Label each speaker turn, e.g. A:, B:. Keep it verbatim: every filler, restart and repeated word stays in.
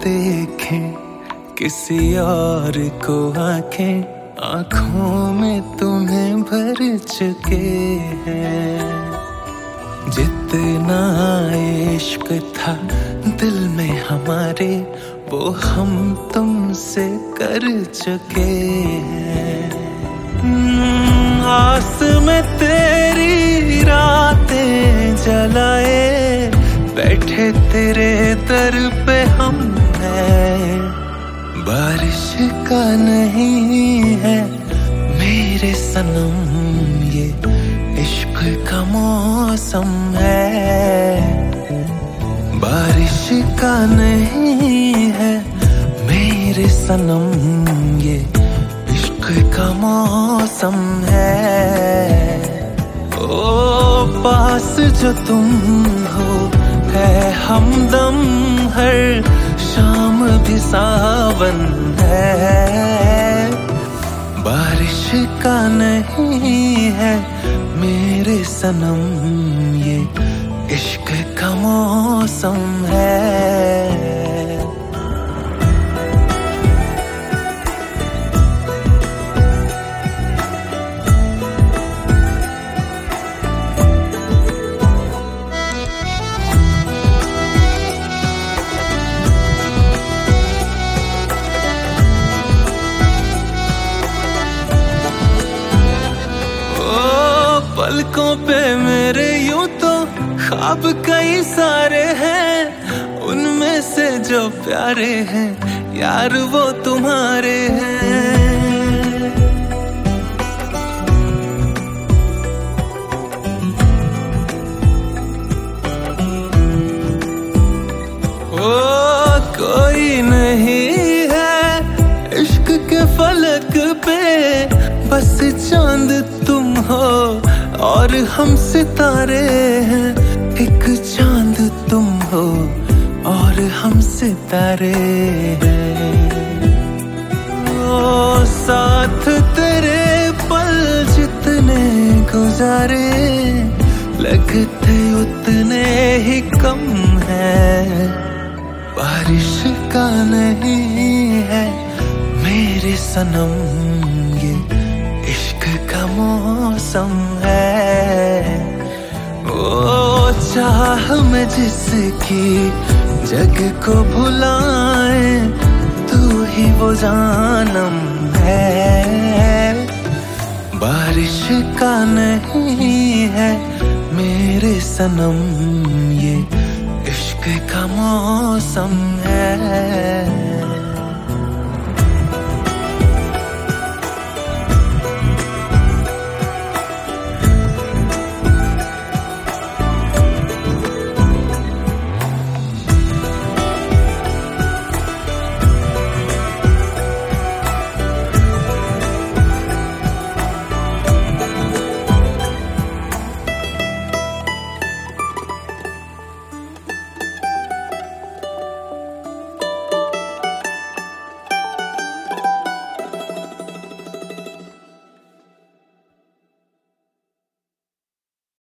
A: देखें किसी और को आंखें, आंखों में तुम्हें भर चुके हैं। जितना इश्क था दिल में हमारे, वो हम तुमसे कर चुके हैं। आस में तेरी रातें जलाए, बैठे तेरे दर पे हम हैं। बारिश का नहीं है मेरे सनम ये इश्क का मौसम है। बारिश का नहीं है मेरे सनम ये इश्क का मौसम है। ओ पास जो तुम हो है हमदम, हर शाम भी सावन है। बारिश का नहीं है मेरे सनम ये इश्क का मौसम है। पलकों पे मेरे यूं तो ख्वाब कई सारे हैं, उनमें से जो प्यारे हैं यार वो तुम्हारे हैं। ओ कोई नहीं है इश्क के फलक पे, बस चांद तुम हो और हम सितारे हैं। एक चांद तुम हो और हम सितारे हैं। ओ साथ तेरे पल जितने गुजारे, लगते उतने ही कम है। बारिश का नहीं है मेरे सनम ये इश्क का मौसम है। ओ चाह में जिसकी जग को भुलाए, तू ही वो जानम है। बारिश का नहीं है मेरे सनम ये इश्क का मौसम है।